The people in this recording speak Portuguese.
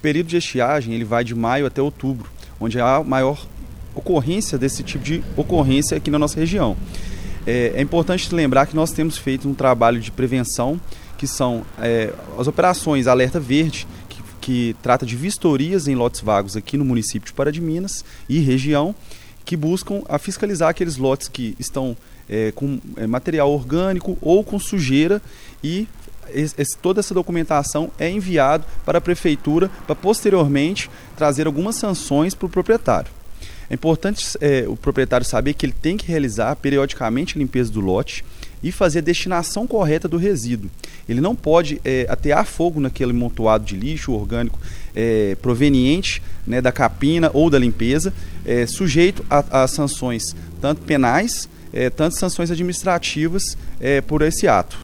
período de estiagem ele vai de maio até outubro, onde há a maior ocorrência desse tipo de ocorrência aqui na nossa região. É importante lembrar que nós temos feito um trabalho de prevenção, que são as operações Alerta Verde, que trata de vistorias em lotes vagos aqui no município de Pará de Minas e região, que buscam a fiscalizar aqueles lotes que estão com material orgânico ou com sujeira, e toda essa documentação é enviada para a prefeitura para posteriormente trazer algumas sanções para o proprietário. É importante o proprietário saber que ele tem que realizar periodicamente a limpeza do lote e fazer a destinação correta do resíduo. Ele não pode atear fogo naquele amontoado de lixo orgânico proveniente, né, da capina ou da limpeza, sujeito a sanções tanto penais, tanto sanções administrativas por esse ato.